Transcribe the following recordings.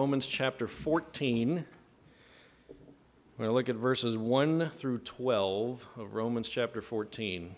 Romans chapter 14. We're going to look at verses 1 through 12 of Romans chapter 14.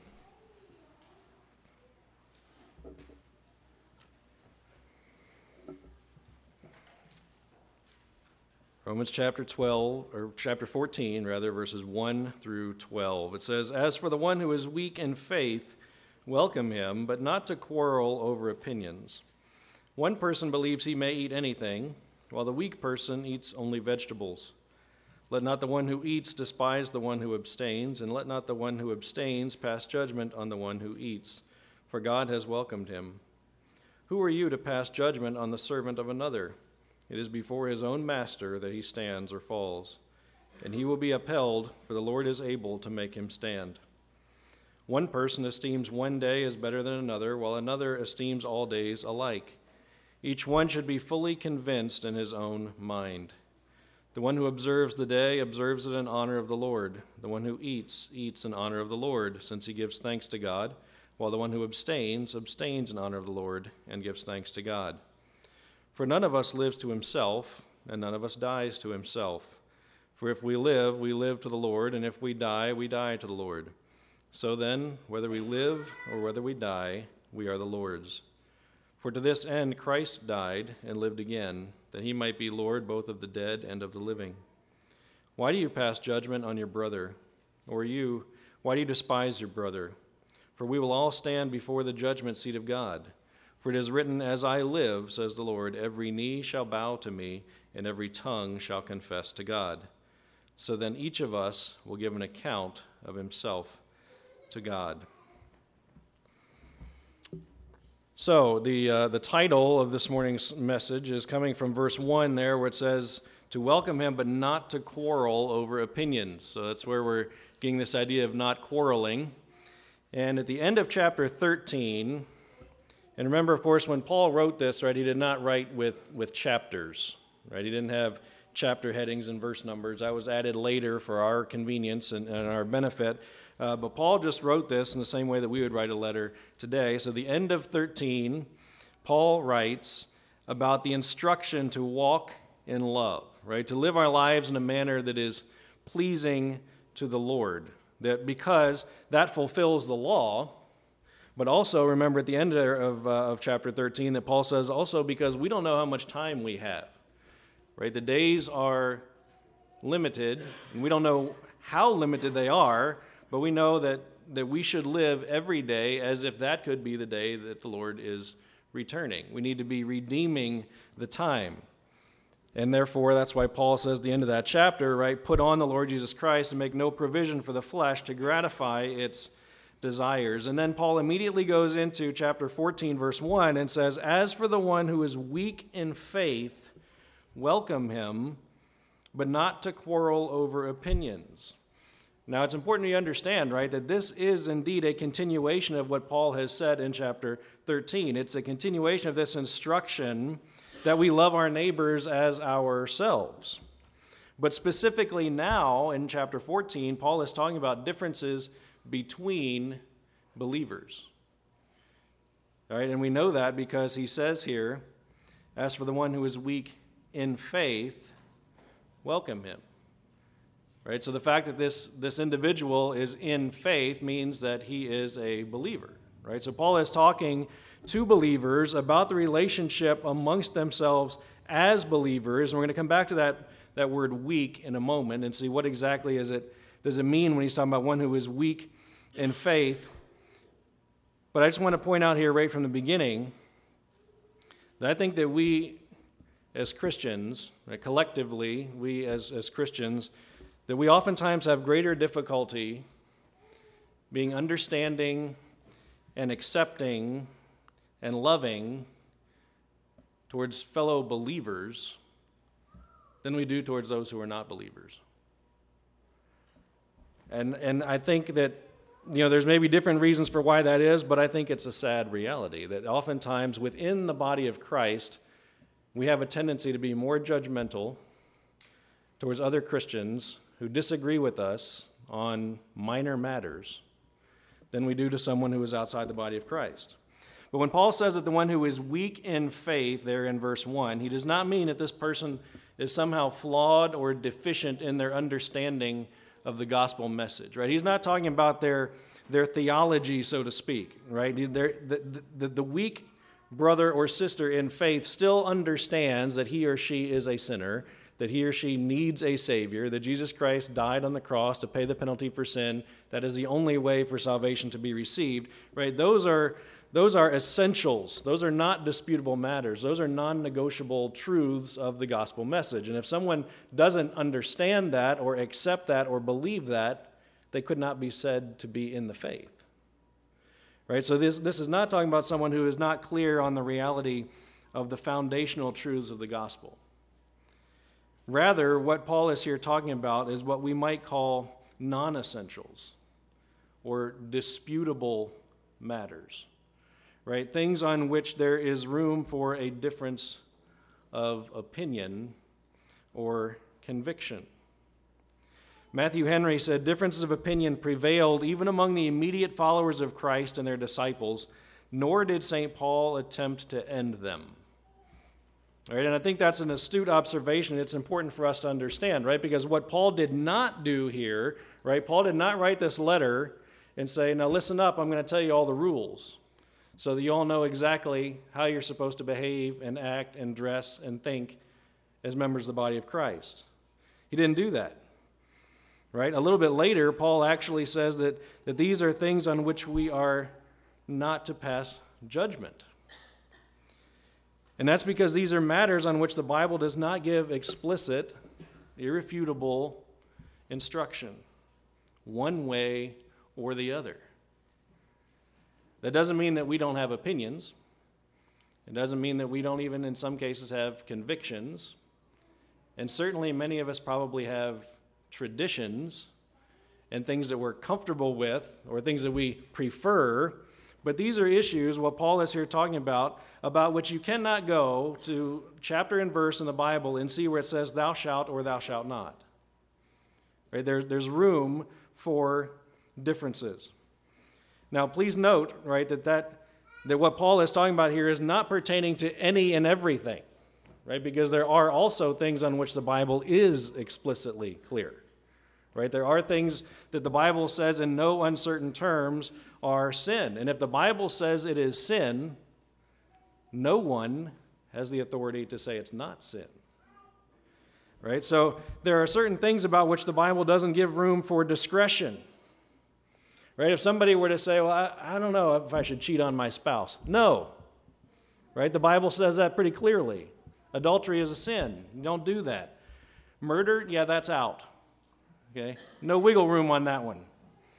Romans chapter 14, verses 1 through 12. It says, "As for the one who is weak in faith, welcome him, but not to quarrel over opinions. One person believes he may eat anything, while the weak person eats only vegetables. Let not the one who eats despise the one who abstains, and let not the one who abstains pass judgment on the one who eats, for God has welcomed him. Who are you to pass judgment on the servant of another? It is before his own master that he stands or falls, and he will be upheld, for the Lord is able to make him stand. One person esteems one day as better than another, while another esteems all days alike. Each one should be fully convinced in his own mind. The one who observes the day observes it in honor of the Lord. The one who eats, eats in honor of the Lord, since he gives thanks to God, while the one who abstains, abstains in honor of the Lord and gives thanks to God. For none of us lives to himself, and none of us dies to himself. For if we live to the Lord, and if we die to the Lord. So then, whether we live or whether we die, we are the Lord's. For to this end Christ died and lived again, that he might be Lord both of the dead and of the living. Why do you pass judgment on your brother? Or why do you despise your brother? For we will all stand before the judgment seat of God. For it is written, 'As I live, says the Lord, every knee shall bow to me, and every tongue shall confess to God.' So then each of us will give an account of himself to God." So the title of this morning's message is coming from verse 1 there, where it says to welcome him, but not to quarrel over opinions. So that's where we're getting this idea of not quarreling. And at the end of chapter 13, and remember, of course, when Paul wrote this, right, he did not write with chapters, right? He didn't have chapter headings and verse numbers. That was added later for our convenience and our benefit. But Paul just wrote this in the same way that we would write a letter today. So the end of 13, Paul writes about the instruction to walk in love, right? To live our lives in a manner that is pleasing to the Lord. That because that fulfills the law. But also, remember at the end of chapter 13 that Paul says also because we don't know how much time we have, right? The days are limited, and we don't know how limited they are, but we know that we should live every day as if that could be the day that the Lord is returning. We need to be redeeming the time. And therefore, that's why Paul says at the end of that chapter, right, put on the Lord Jesus Christ and make no provision for the flesh to gratify its desires. And then Paul immediately goes into chapter 14, verse 1, and says, "As for the one who is weak in faith, welcome him, but not to quarrel over opinions." Now, it's important you understand, right, that this is indeed a continuation of what Paul has said in chapter 13. It's a continuation of this instruction that we love our neighbors as ourselves. But specifically now, in chapter 14, Paul is talking about differences between believers. All right, and we know that because he says here, "As for the one who is weak in faith, welcome him." Right, so the fact that this individual is in faith means that he is a believer. Right, so Paul is talking to believers about the relationship amongst themselves as believers. And we're going to come back to that word weak in a moment and see what exactly does it mean when he's talking about one who is weak in faith. But I just want to point out here right from the beginning that I think that we as Christians, collectively, we as Christians, that we oftentimes have greater difficulty being understanding and accepting and loving towards fellow believers than we do towards those who are not believers. And I think that, there's maybe different reasons for why that is, but I think it's a sad reality that oftentimes within the body of Christ, we have a tendency to be more judgmental towards other Christians who disagree with us on minor matters than we do to someone who is outside the body of Christ. But when Paul says that the one who is weak in faith, there in verse 1, he does not mean that this person is somehow flawed or deficient in their understanding of the gospel message, right? He's not talking about their theology, so to speak, right? The weak brother or sister in faith still understands that he or she is a sinner, that he or she needs a Savior, that Jesus Christ died on the cross to pay the penalty for sin. That is the only way for salvation to be received, right? Those are essentials. Those are not disputable matters. Those are non-negotiable truths of the gospel message. And if someone doesn't understand that or accept that or believe that, they could not be said to be in the faith. Right? So this is not talking about someone who is not clear on the reality of the foundational truths of the gospel. Rather, what Paul is here talking about is what we might call non-essentials or disputable matters. Right? Things on which there is room for a difference of opinion or conviction. Matthew Henry said, differences of opinion prevailed even among the immediate followers of Christ and their disciples, nor did St. Paul attempt to end them. Right? And I think that's an astute observation. It's important for us to understand, right? Because what Paul did not do here, right? Paul did not write this letter and say, now listen up, I'm going to tell you all the rules so that you all know exactly how you're supposed to behave and act and dress and think as members of the body of Christ. He didn't do that. Right? A little bit later, Paul actually says that these are things on which we are not to pass judgment. And that's because these are matters on which the Bible does not give explicit, irrefutable instruction, one way or the other. That doesn't mean that we don't have opinions. It doesn't mean that we don't even, in some cases, have convictions. And certainly many of us probably have traditions and things that we're comfortable with or things that we prefer. But these are issues, what Paul is here talking about which you cannot go to chapter and verse in the Bible and see where it says thou shalt or thou shalt not. Right? There's room for differences. Now, please note, right, that what Paul is talking about here is not pertaining to any and everything, right? Because there are also things on which the Bible is explicitly clear, right? There are things that the Bible says in no uncertain terms are sin. And if the Bible says it is sin, no one has the authority to say it's not sin, right? So there are certain things about which the Bible doesn't give room for discretion. Right? If somebody were to say, well, I don't know if I should cheat on my spouse. No. Right? The Bible says that pretty clearly. Adultery is a sin. You don't do that. Murder, yeah, that's out. Okay? No wiggle room on that one.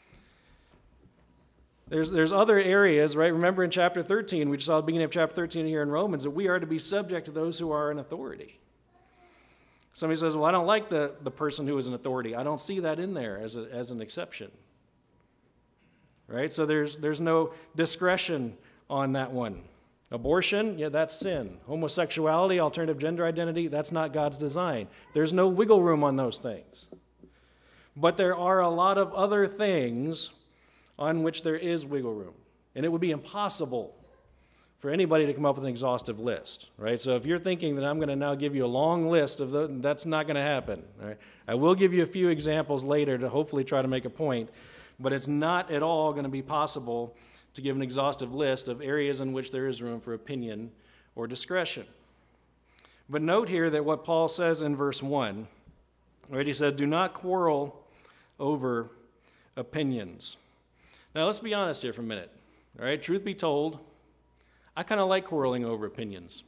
There's other areas, right? Remember in chapter 13, we just saw the beginning of chapter 13 here in Romans, that we are to be subject to those who are in authority. Somebody says, well, I don't like the person who is in authority. I don't see that in there as an exception. Right? So there's no discretion on that one. Abortion, yeah, that's sin. Homosexuality, alternative gender identity, that's not God's design. There's no wiggle room on those things. But there are a lot of other things on which there is wiggle room. And it would be impossible for anybody to come up with an exhaustive list, right? So if you're thinking that I'm going to now give you a long list of those, that's not going to happen. Right? I will give you a few examples later to hopefully try to make a point. But it's not at all going to be possible to give an exhaustive list of areas in which there is room for opinion or discretion. But note here that what Paul says in verse 1, right, he says, do not quarrel over opinions. Now let's be honest here for a minute. All right, truth be told, I kind of like quarreling over opinions.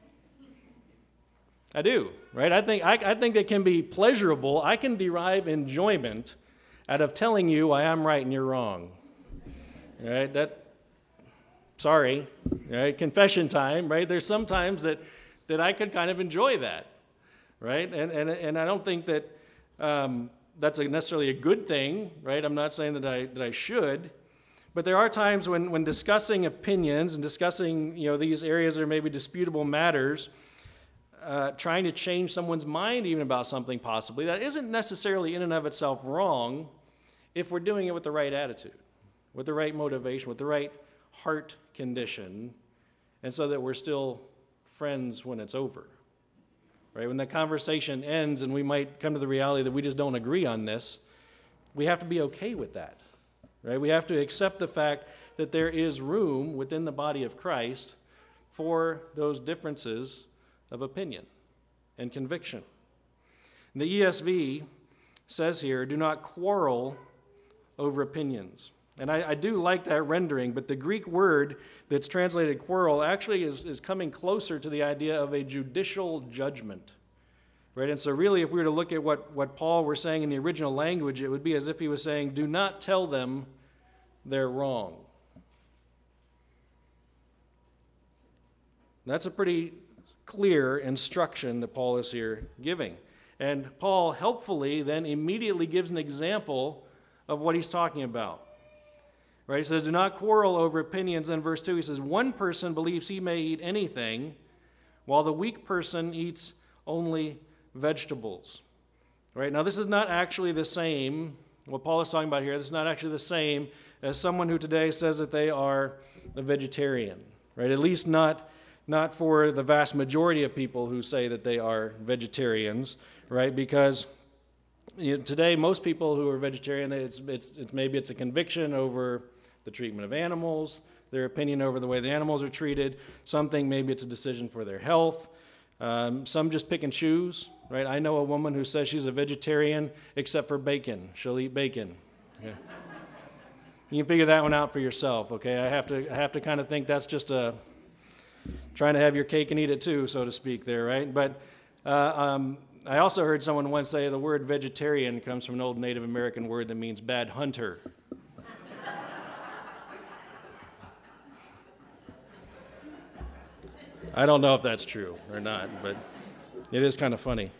I do, right? I think it can be pleasurable. I can derive enjoyment out of telling you why I'm right and you're wrong. Right? Sorry. Right? Confession time, right? There's some times that I could kind of enjoy that. Right? And I don't think that that's necessarily a good thing, right? I'm not saying that I should. But there are times when discussing opinions and discussing, these areas that are maybe disputable matters, trying to change someone's mind even about something possibly, that isn't necessarily in and of itself wrong if we're doing it with the right attitude, with the right motivation, with the right heart condition, and so that we're still friends when it's over. Right? When the conversation ends and we might come to the reality that we just don't agree on this, we have to be okay with that. Right? We have to accept the fact that there is room within the body of Christ for those differences of opinion and conviction. The ESV says here, do not quarrel over opinions. And I do like that rendering, but the Greek word that's translated quarrel actually is coming closer to the idea of a judicial judgment. Right? And so really, if we were to look at what Paul was saying in the original language, it would be as if he was saying, do not tell them they're wrong. That's a pretty clear instruction that Paul is here giving. And Paul helpfully then immediately gives an example of what he's talking about. Right? He says, do not quarrel over opinions. In verse 2, he says, one person believes he may eat anything, while the weak person eats only vegetables. Right? Now, this is not actually the same, what Paul is talking about here, this is not actually the same as someone who today says that they are a vegetarian. Right? At least not for the vast majority of people who say that they are vegetarians, right? Because today, most people who are vegetarian, maybe it's a conviction over the treatment of animals, their opinion over the way the animals are treated. Something, maybe it's a decision for their health. Some just pick and choose, right? I know a woman who says she's a vegetarian except for bacon. She'll eat bacon. Yeah. You can figure that one out for yourself, okay? I have to kind of think that's just trying to have your cake and eat it too, so to speak there, right? But I also heard someone once say the word vegetarian comes from an old Native American word that means bad hunter. I don't know if that's true or not, but it is kind of funny.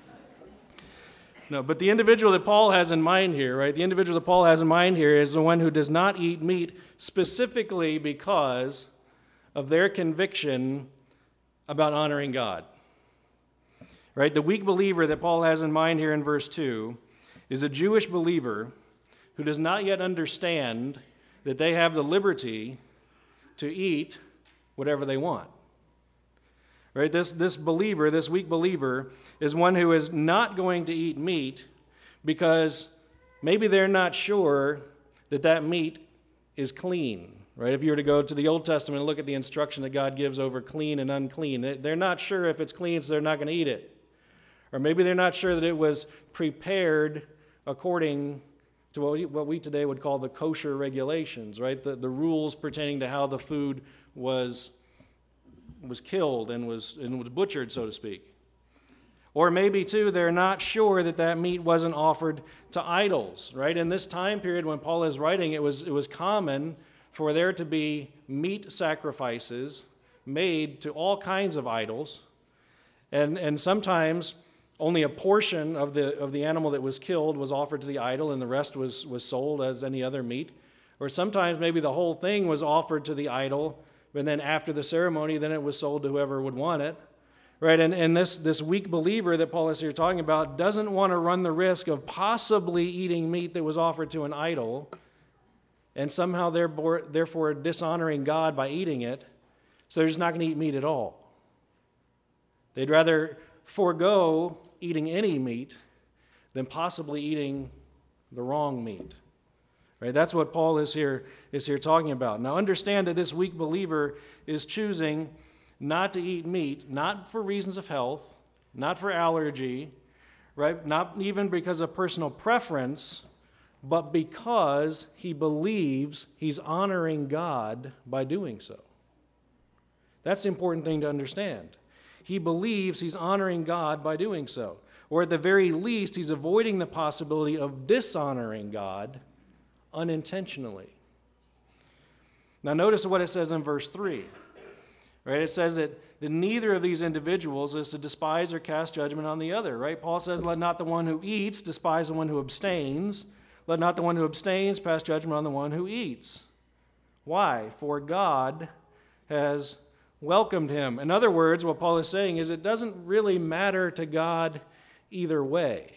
No, but the individual that Paul has in mind here, right? The individual that Paul has in mind here is the one who does not eat meat specifically because of their conviction about honoring God. Right? The weak believer that Paul has in mind here in verse 2 is a Jewish believer who does not yet understand that they have the liberty to eat whatever they want. Right? This believer, this weak believer, is one who is not going to eat meat because maybe they're not sure that meat is clean. Right? If you were to go to the Old Testament and look at the instruction that God gives over clean and unclean, they're not sure if it's clean, so they're not going to eat it. Or maybe they're not sure that it was prepared according to what we today would call the kosher regulations, right? The rules pertaining to how the food was killed and was butchered, so to speak. Or maybe, too, they're not sure that meat wasn't offered to idols, right? In this time period when Paul is writing, it was common for there to be meat sacrifices made to all kinds of idols, and sometimes only a portion of the animal that was killed was offered to the idol, and the rest was sold as any other meat. Or sometimes maybe the whole thing was offered to the idol, but then after the ceremony, then it was sold to whoever would want it. Right? And this weak believer that Paul is here talking about doesn't want to run the risk of possibly eating meat that was offered to an idol and somehow therefore dishonoring God by eating it, so they're just not going to eat meat at all. They'd rather forego eating any meat than possibly eating the wrong meat. Right? That's what Paul is here talking about. Now understand that this weak believer is choosing not to eat meat, not for reasons of health, not for allergy, right? Not even because of personal preference, but because he believes he's honoring God by doing so. That's the important thing to understand. He believes he's honoring God by doing so. Or at the very least, he's avoiding the possibility of dishonoring God unintentionally. Now notice what it says in verse 3. Right? It says that neither of these individuals is to despise or cast judgment on the other. Right? Paul says, let not the one who eats despise the one who abstains. Let not the one who abstains pass judgment on the one who eats. Why? For God has welcomed him. In other words, what Paul is saying is it doesn't really matter to God either way.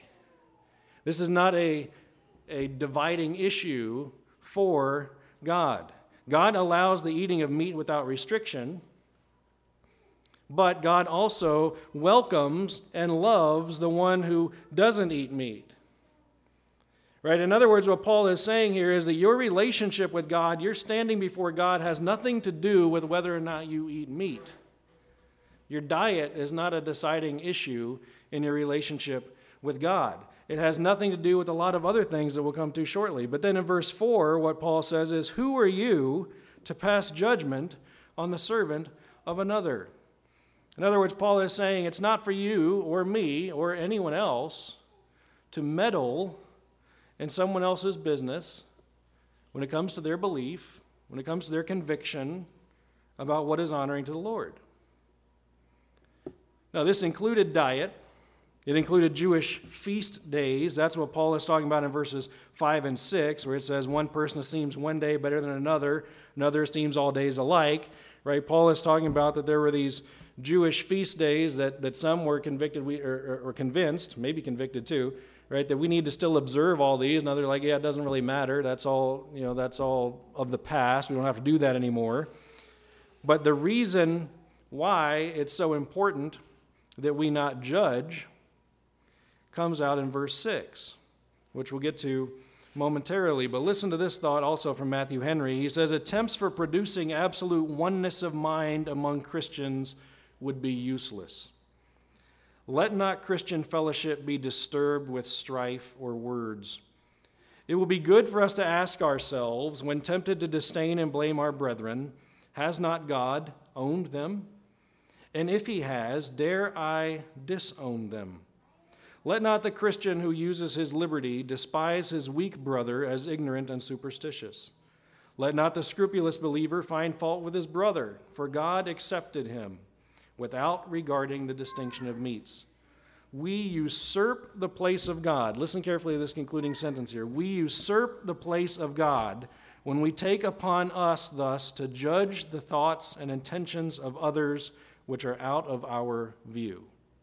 This is not a dividing issue for God. God allows the eating of meat without restriction, but God also welcomes and loves the one who doesn't eat meat. Right? In other words, what Paul is saying here is that your relationship with God, your standing before God, has nothing to do with whether or not you eat meat. Your diet is not a deciding issue in your relationship with God. It has nothing to do with a lot of other things that we'll come to shortly. But then in verse 4, what Paul says is, "Who are you to pass judgment on the servant of another?" In other words, Paul is saying it's not for you or me or anyone else to meddle in someone else's business when it comes to their belief, when it comes to their conviction about what is honoring to the Lord. Now, this included diet. It included Jewish feast days. That's what Paul is talking about in verses 5 and 6, where it says one person esteems one day better than another esteems all days alike. Right? Paul is talking about that there were these Jewish feast days that some were convicted or convinced, maybe convicted too, right, that we need to still observe all these. And they're like, yeah, it doesn't really matter. That's all, that's all of the past. We don't have to do that anymore. But the reason why it's so important that we not judge comes out in verse 6, which we'll get to momentarily. But listen to this thought also from Matthew Henry. He says, attempts for producing absolute oneness of mind among Christians would be useless. Let not Christian fellowship be disturbed with strife or words. It will be good for us to ask ourselves, when tempted to disdain and blame our brethren, has not God owned them? And if he has, dare I disown them? Let not the Christian who uses his liberty despise his weak brother as ignorant and superstitious. Let not the scrupulous believer find fault with his brother, for God accepted him without regarding the distinction of meats. We usurp the place of God. Listen carefully to this concluding sentence here. We usurp the place of God when we take upon us thus to judge the thoughts and intentions of others which are out of our view.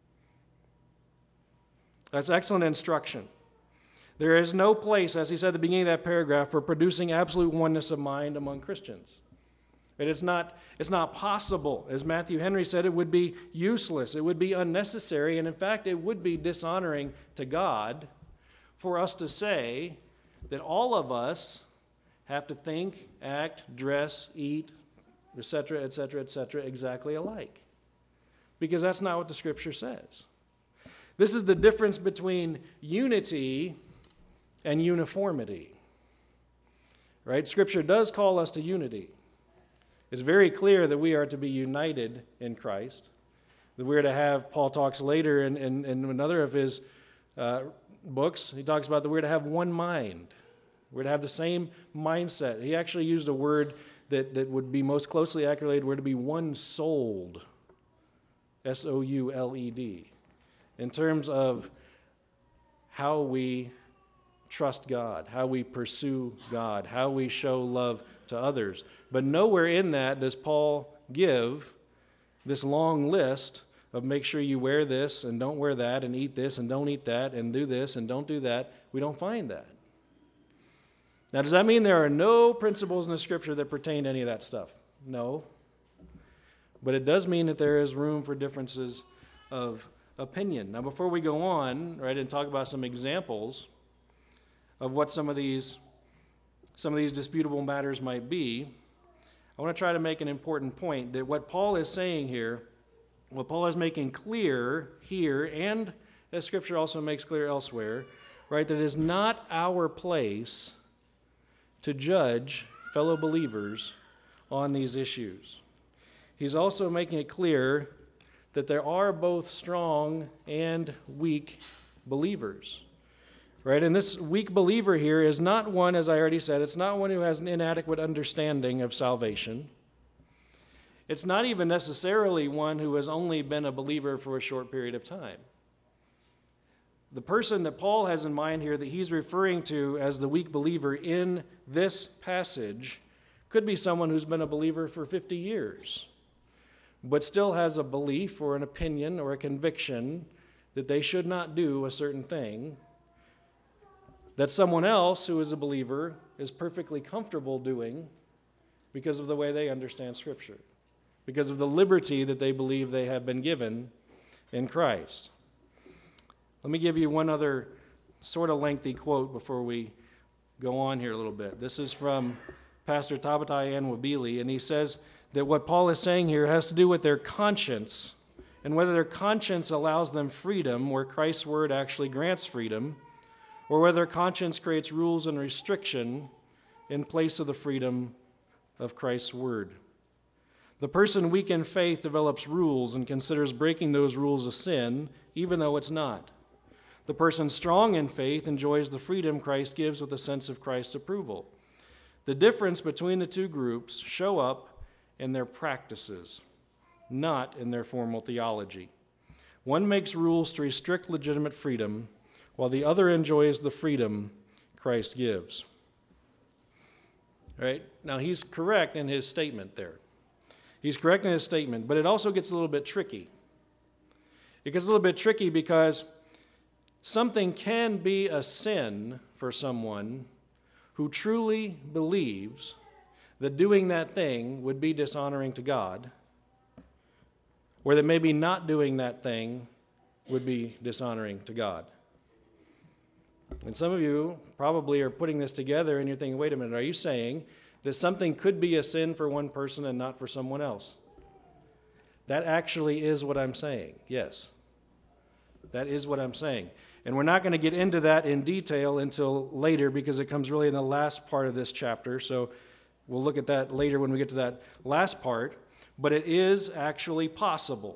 That's excellent instruction. There is no place, as he said at the beginning of that paragraph, for producing absolute oneness of mind among Christians. It's not possible. As Matthew Henry said, it would be useless. It would be unnecessary. And in fact, it would be dishonoring to God for us to say that all of us have to think, act, dress, eat, etc., exactly alike. Because that's not what the Scripture says. This is the difference between unity and uniformity. Right? Scripture does call us to unity. It's very clear that we are to be united in Christ. That we're to have, Paul talks later in another of his books, he talks about that we're to have one mind. We're to have the same mindset. He actually used a word that would be most closely accurately, we're to be one-souled, S-O-U-L-E-D, in terms of how we trust God, how we pursue God, how we show love to others. But nowhere in that does Paul give this long list of make sure you wear this and don't wear that and eat this and don't eat that and do this and don't do that. We don't find that. Now, does that mean there are no principles in the Scripture that pertain to any of that stuff? No. But it does mean that there is room for differences of opinion. Now, before we go on, right, and talk about some examples of what some of these disputable matters might be, I want to try to make an important point that what Paul is saying here, what Paul is making clear here, and as Scripture also makes clear elsewhere, right, that it is not our place to judge fellow believers on these issues. He's also making it clear that there are both strong and weak believers. Right? And this weak believer here is not one, as I already said, it's not one who has an inadequate understanding of salvation. It's not even necessarily one who has only been a believer for a short period of time. The person that Paul has in mind here that he's referring to as the weak believer in this passage could be someone who's been a believer for 50 years, but still has a belief or an opinion or a conviction that they should not do a certain thing, that someone else who is a believer is perfectly comfortable doing because of the way they understand Scripture, because of the liberty that they believe they have been given in Christ. Let me give you one other sort of lengthy quote before we go on here a little bit. This is from Pastor Tabatai Nwabili, and he says that what Paul is saying here has to do with their conscience and whether their conscience allows them freedom where Christ's word actually grants freedom, or whether conscience creates rules and restriction in place of the freedom of Christ's word. The person weak in faith develops rules and considers breaking those rules a sin, even though it's not. The person strong in faith enjoys the freedom Christ gives with a sense of Christ's approval. The difference between the two groups show up in their practices, not in their formal theology. One makes rules to restrict legitimate freedom, while the other enjoys the freedom Christ gives. All right? Now, he's correct in his statement there. He's correct in his statement, but it also gets a little bit tricky. It gets a little bit tricky because something can be a sin for someone who truly believes that doing that thing would be dishonoring to God, or that maybe not doing that thing would be dishonoring to God. And some of you probably are putting this together and you're thinking, wait a minute, are you saying that something could be a sin for one person and not for someone else? That actually is what I'm saying, yes. That is what I'm saying. And we're not going to get into that in detail until later because it comes really in the last part of this chapter. So we'll look at that later when we get to that last part. But it is actually possible.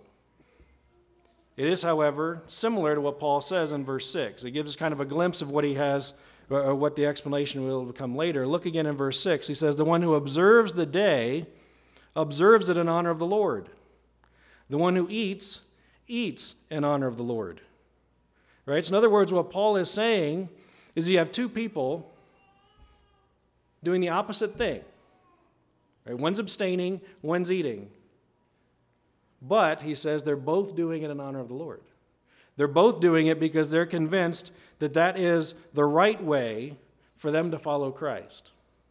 It is, however, similar to what Paul says in verse 6. It gives us kind of a glimpse of what he has, or what the explanation will become later. Look again in verse 6. He says, "The one who observes the day observes it in honor of the Lord. The one who eats, eats in honor of the Lord." Right? So in other words, what Paul is saying is you have two people doing the opposite thing. Right? One's abstaining, one's eating. But, he says, they're both doing it in honor of the Lord. They're both doing it because they're convinced that that is the right way for them to follow Christ.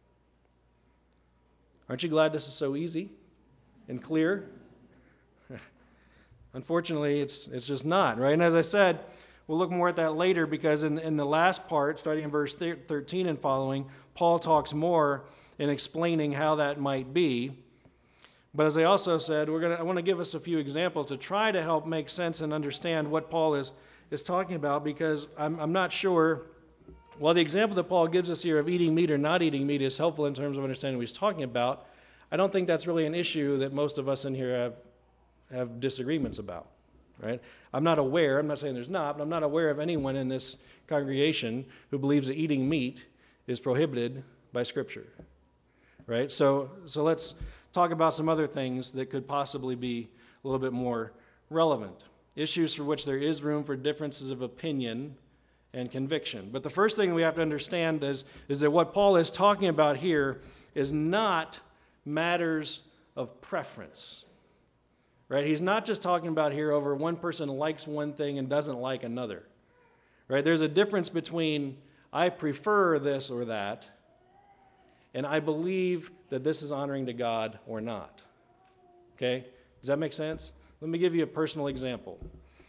Aren't you glad this is so easy and clear? Unfortunately, it's just not, right? And as I said, we'll look more at that later because in the last part, starting in verse 13 and following, Paul talks more in explaining how that might be. But as I also said, I want to give us a few examples to try to help make sense and understand what Paul is talking about, because I'm not sure, while the example that Paul gives us here of eating meat or not eating meat is helpful in terms of understanding what he's talking about, I don't think that's really an issue that most of us in here have disagreements about, right? I'm not saying there's not, but I'm not aware of anyone in this congregation who believes that eating meat is prohibited by Scripture, right? So let's talk about some other things that could possibly be a little bit more relevant. Issues for which there is room for differences of opinion and conviction. But the first thing we have to understand is that what Paul is talking about here is not matters of preference. Right? He's not just talking about here over one person likes one thing and doesn't like another. Right? There's a difference between I prefer this or that and I believe that this is honoring to God or not. Okay? Does that make sense? Let me give you a personal example.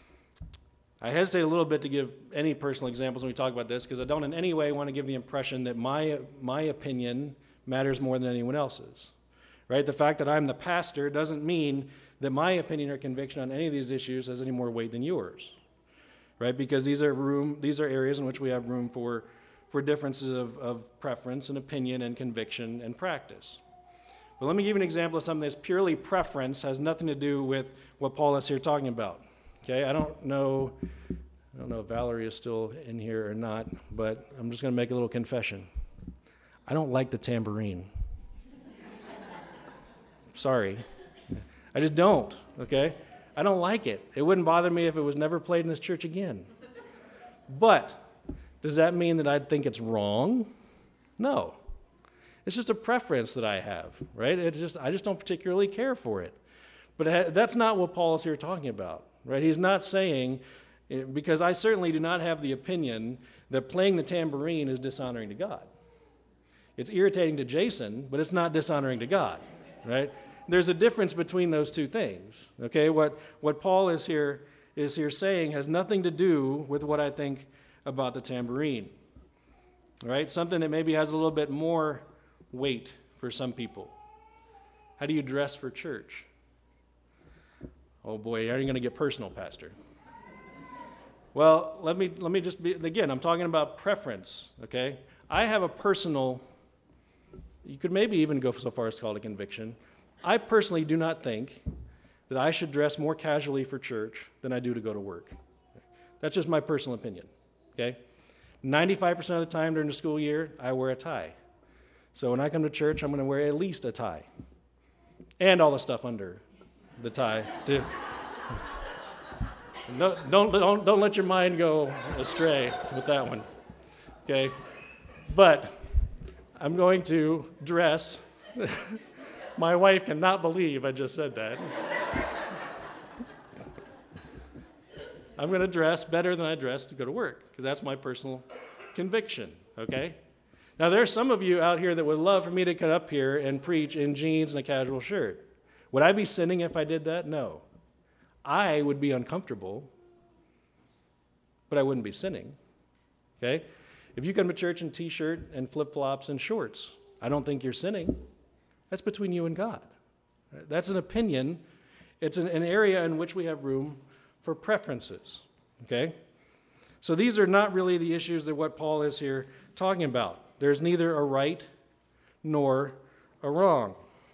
I hesitate a little bit to give any personal examples when we talk about this because I don't in any way want to give the impression that my opinion matters more than anyone else's. Right? The fact that I'm the pastor doesn't mean that my opinion or conviction on any of these issues has any more weight than yours. Right? Because these are areas in which we have room for differences of preference and opinion and conviction and practice. But let me give you an example of something that's purely preference, has nothing to do with what Paul is here talking about. Okay, I don't know if Valerie is still in here or not, but I'm just going to make a little confession. I don't like the tambourine. Sorry. I just don't, okay? I don't like it. It wouldn't bother me if it was never played in this church again. But does that mean that I think it's wrong? No. It's just a preference that I have, right? I just don't particularly care for it. But that's not what Paul is here talking about, right? He's not saying, because I certainly do not have the opinion that playing the tambourine is dishonoring to God. It's irritating to Jason, but it's not dishonoring to God, right? There's a difference between those two things, okay? What Paul is here saying has nothing to do with what I think about the tambourine, right? Something that maybe has a little bit more weight for some people. How do you dress for church? Oh boy, are you going to get personal, Pastor? Well, let me just be, again, I'm talking about preference, okay? I have a personal, you could maybe even go so far as to call it a conviction. I personally do not think that I should dress more casually for church than I do to go to work. That's just my personal opinion, okay? 95% of the time during the school year, I wear a tie. So when I come to church, I'm going to wear at least a tie. And all the stuff under the tie, too. No, don't let your mind go astray with that one, okay? But I'm going to dress. My wife cannot believe I just said that. I'm going to dress better than I dress to go to work, because that's my personal conviction, okay? Now, there are some of you out here that would love for me to come up here and preach in jeans and a casual shirt. Would I be sinning if I did that? No. I would be uncomfortable, but I wouldn't be sinning, okay? If you come to church in t-shirt and flip-flops and shorts, I don't think you're sinning. That's between you and God. That's an opinion. It's an area in which we have room for preferences, okay? So these are not really the issues that what Paul is here talking about. There's neither a right nor a wrong.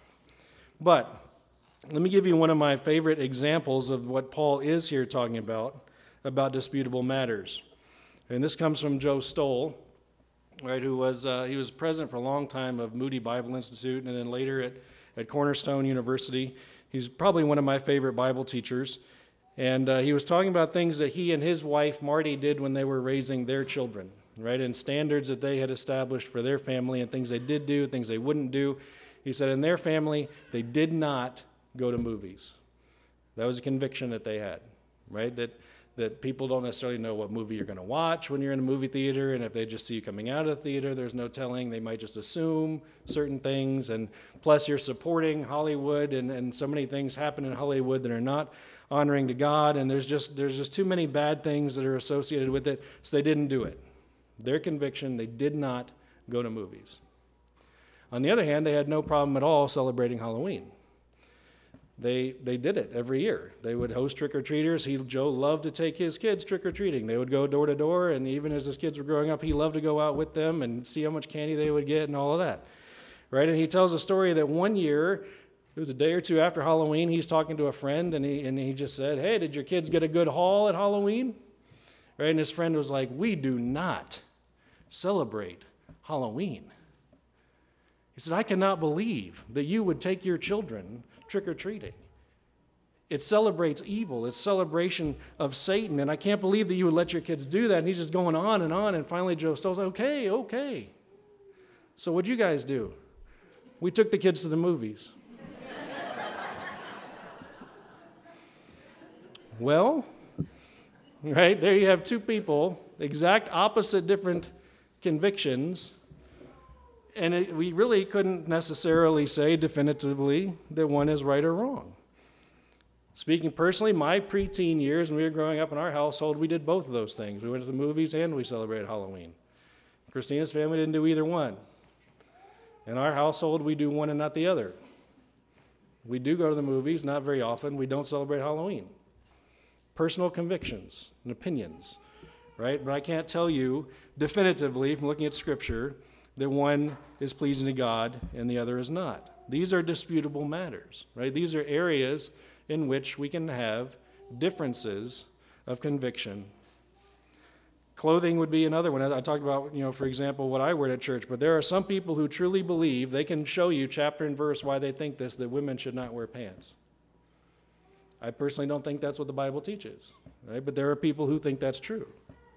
But let me give you one of my favorite examples of what Paul is here talking about disputable matters. And this comes from Joe Stoll, right, who was he was president for a long time of Moody Bible Institute, and then later at Cornerstone University. He's probably one of my favorite Bible teachers. And he was talking about things that he and his wife, Marty, did when they were raising their children, right, and standards that they had established for their family and things they did do, things they wouldn't do. He said in their family, they did not go to movies. That was a conviction that they had, right, that people don't necessarily know what movie you're going to watch when you're in a movie theater, and if they just see you coming out of the theater, there's no telling. They might just assume certain things, and plus you're supporting Hollywood, and so many things happen in Hollywood that are not honoring to God, and there's just too many bad things that are associated with it, so they didn't do it. Their conviction, they did not go to movies. On the other hand, they had no problem at all celebrating Halloween. They did it every year. They would host trick-or-treaters. Joe loved to take his kids trick-or-treating. They would go door to door, and even as his kids were growing up, he loved to go out with them and see how much candy they would get and all of that, right? And he tells a story that one year, it was a day or two after Halloween, he's talking to a friend, and he just said, "Hey, did your kids get a good haul at Halloween?" Right? And his friend was like, "We do not celebrate Halloween." He said, "I cannot believe that you would take your children trick-or-treating. It celebrates evil. It's celebration of Satan, and I can't believe that you would let your kids do that." And he's just going on, and finally Joe Stoll's like, okay. So what'd you guys do? We took the kids to the movies. Well, right, there you have two people, exact opposite different convictions, and we really couldn't necessarily say definitively that one is right or wrong. Speaking personally, my preteen years when we were growing up in our household, we did both of those things. We went to the movies and we celebrated Halloween. Christina's family didn't do either one. In our household, we do one and not the other. We do go to the movies, not very often. We don't celebrate Halloween. Personal convictions and opinions, right? But I can't tell you definitively from looking at Scripture that one is pleasing to God and the other is not. These are disputable matters, right? These are areas in which we can have differences of conviction. Clothing would be another one. I talked about, for example, what I wear at church, but there are some people who truly believe, they can show you chapter and verse why they think this, that women should not wear pants. I personally don't think that's what the Bible teaches, right? But there are people who think that's true.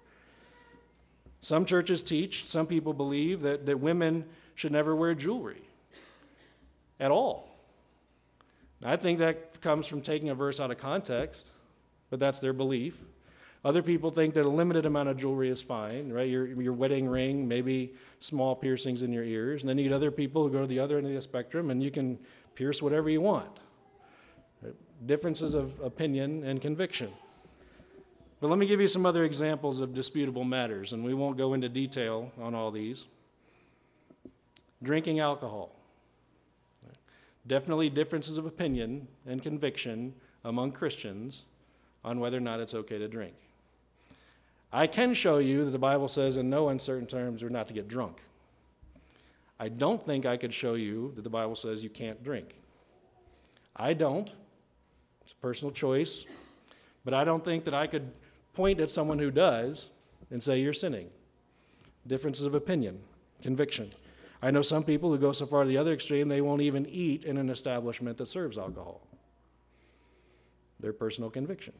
Some churches teach, some people believe that women should never wear jewelry at all. I think that comes from taking a verse out of context, but that's their belief. Other people think that a limited amount of jewelry is fine, right? Your wedding ring, maybe small piercings in your ears. And then you get other people who go to the other end of the spectrum, and you can pierce whatever you want. Right? Differences of opinion and conviction. But let me give you some other examples of disputable matters, and we won't go into detail on all these. Drinking alcohol. Definitely differences of opinion and conviction among Christians on whether or not it's okay to drink. I can show you that the Bible says in no uncertain terms we're not to get drunk. I don't think I could show you that the Bible says you can't drink. I don't. It's a personal choice. But I don't think that I could point at someone who does and say you're sinning. Differences of opinion, conviction. I know some people who go so far to the other extreme they won't even eat in an establishment that serves alcohol. Their personal conviction.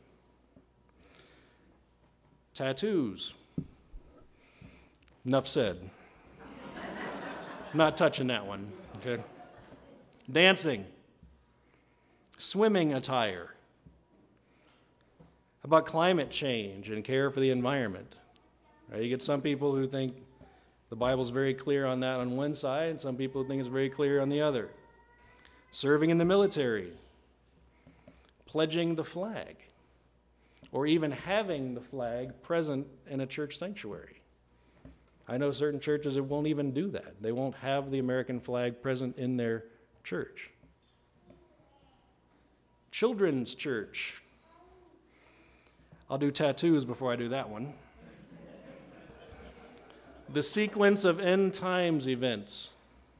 Tattoos. Enough said. Not touching that one, okay? Dancing. Swimming attire. How about climate change and care for the environment? Right, you get some people who think the Bible's very clear on that on one side, and some people think it's very clear on the other. Serving in the military. Pledging the flag. Or even having the flag present in a church sanctuary. I know certain churches that won't even do that. They won't have the American flag present in their church. Children's church. I'll do tattoos before I do that one. The sequence of end times events.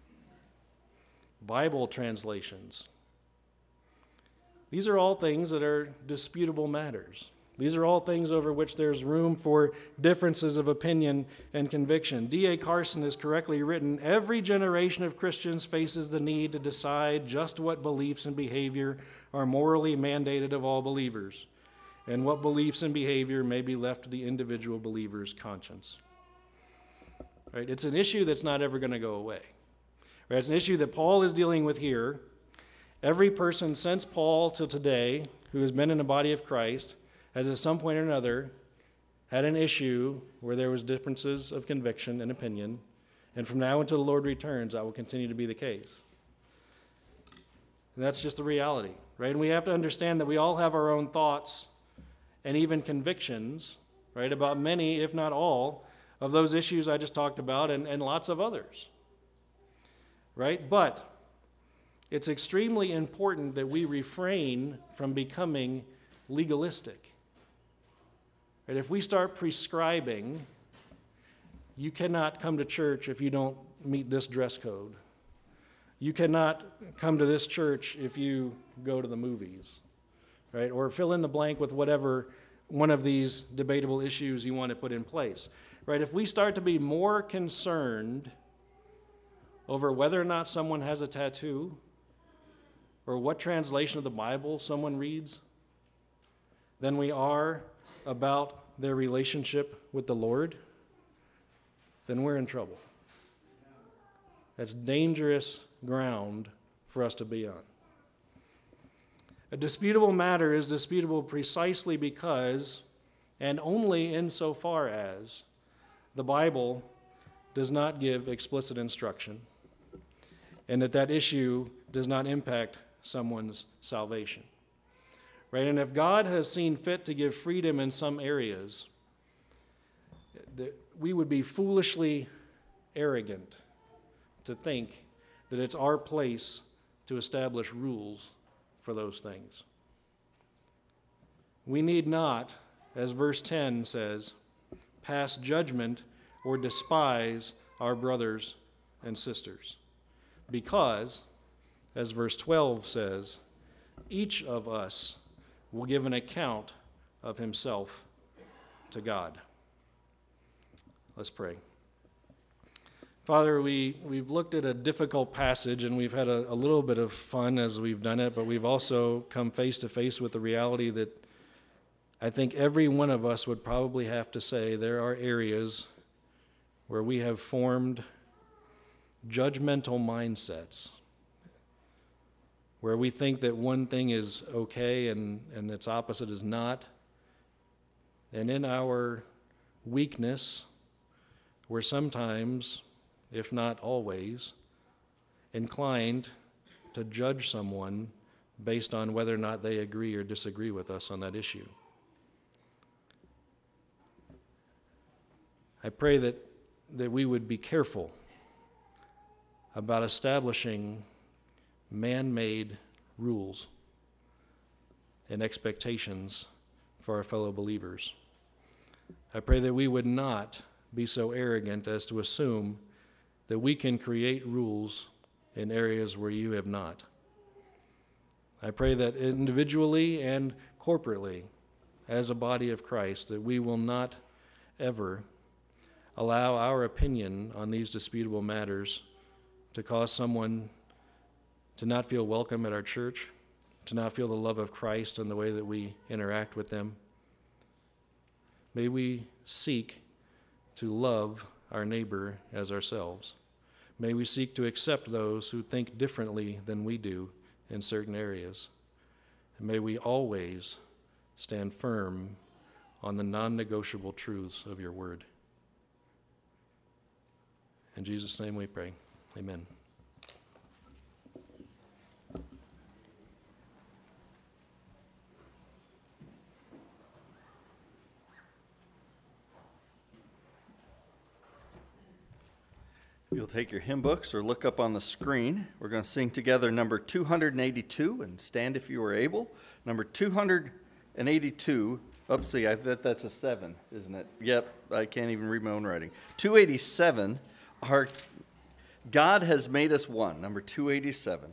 Bible translations. These are all things that are disputable matters. These are all things over which there's room for differences of opinion and conviction. D.A. Carson has correctly written, every generation of Christians faces the need to decide just what beliefs and behavior are morally mandated of all believers, and what beliefs and behavior may be left to the individual believer's conscience. Right? It's an issue that's not ever going to go away. Right? It's an issue that Paul is dealing with here. Every person since Paul till today who has been in the body of Christ has at some point or another had an issue where there was differences of conviction and opinion, and from now until the Lord returns, that will continue to be the case. And that's just the reality, right? And we have to understand that we all have our own thoughts and even convictions, right, about many, if not all, of those issues I just talked about and lots of others, right? But it's extremely important that we refrain from becoming legalistic. Right? If we start prescribing, you cannot come to church if you don't meet this dress code. You cannot come to this church if you go to the movies, right? Or fill in the blank with whatever one of these debatable issues you want to put in place, right? If we start to be more concerned over whether or not someone has a tattoo or what translation of the Bible someone reads than we are about their relationship with the Lord, then we're in trouble. That's dangerous ground for us to be on. A disputable matter is disputable precisely because, and only insofar as, the Bible does not give explicit instruction, and that issue does not impact someone's salvation. Right? And if God has seen fit to give freedom in some areas, we would be foolishly arrogant to think that it's our place to establish rules for those things. We need not, as verse 10 says, pass judgment or despise our brothers and sisters, because, as verse 12 says, each of us will give an account of himself to God. Let's pray. Father, we've looked at a difficult passage, and we've had a little bit of fun as we've done it, but we've also come face to face with the reality that I think every one of us would probably have to say there are areas where we have formed judgmental mindsets, where we think that one thing is okay and its opposite is not. And in our weakness, we're sometimes, if not always, inclined to judge someone based on whether or not they agree or disagree with us on that issue. I pray that we would be careful about establishing man-made rules and expectations for our fellow believers. I pray that we would not be so arrogant as to assume that we can create rules in areas where you have not. I pray that individually and corporately, as a body of Christ, that we will not ever allow our opinion on these disputable matters to cause someone to not feel welcome at our church, to not feel the love of Christ in the way that we interact with them. May we seek to love our neighbor as ourselves. May we seek to accept those who think differently than we do in certain areas. And may we always stand firm on the non-negotiable truths of your word. In Jesus' name we pray. Amen. You'll take your hymn books or look up on the screen. We're going to sing together number 282, and stand if you are able. Number 282. Oops, see, I bet that's a 7, isn't it? Yep, I can't even read my own writing. 287, our God Has Made Us One, number 287.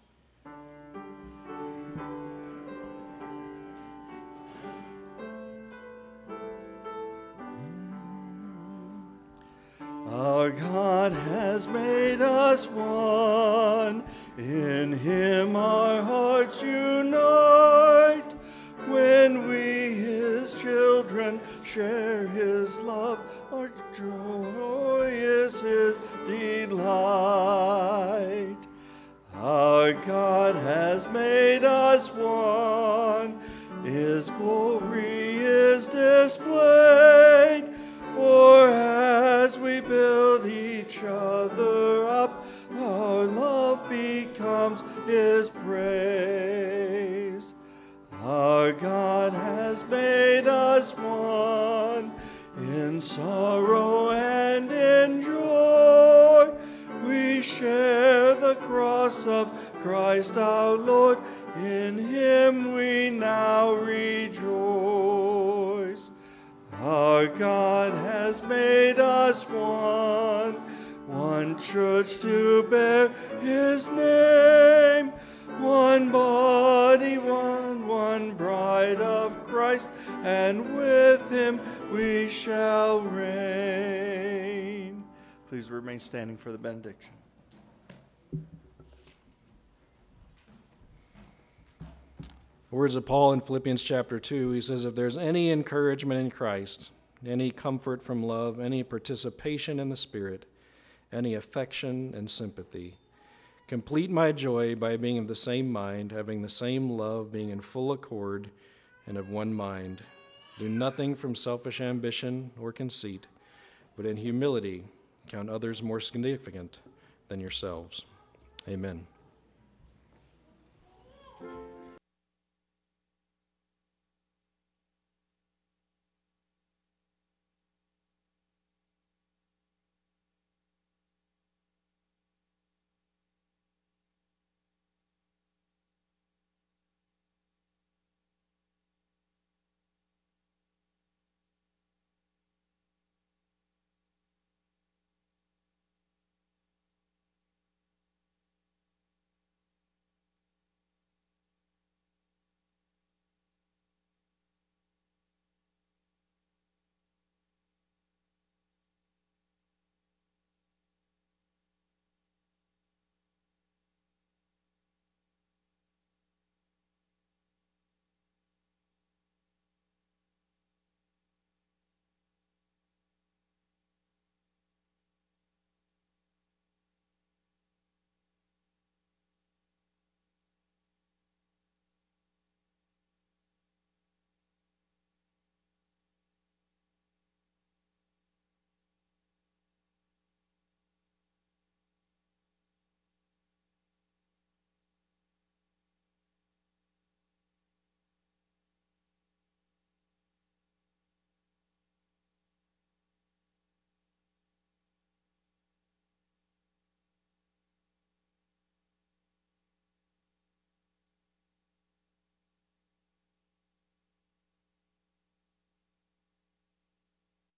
Our God has made us one, in Him our hearts unite. When we His children share His love, our joy is His delight. Our God has made us one, His glory is displayed. For as we build each other up, our love becomes His praise. Our God has made us one, in sorrow and in joy. We share the cross of Christ our Lord, in Him we now rejoice. Our God has made us one church to bear His name, one body, one bride of Christ, and with Him we shall reign. Please remain standing for the benediction. Words of Paul in Philippians chapter 2, he says, if there's any encouragement in Christ, any comfort from love, any participation in the Spirit, any affection and sympathy, complete my joy by being of the same mind, having the same love, being in full accord and of one mind. Do nothing from selfish ambition or conceit, but in humility count others more significant than yourselves. Amen.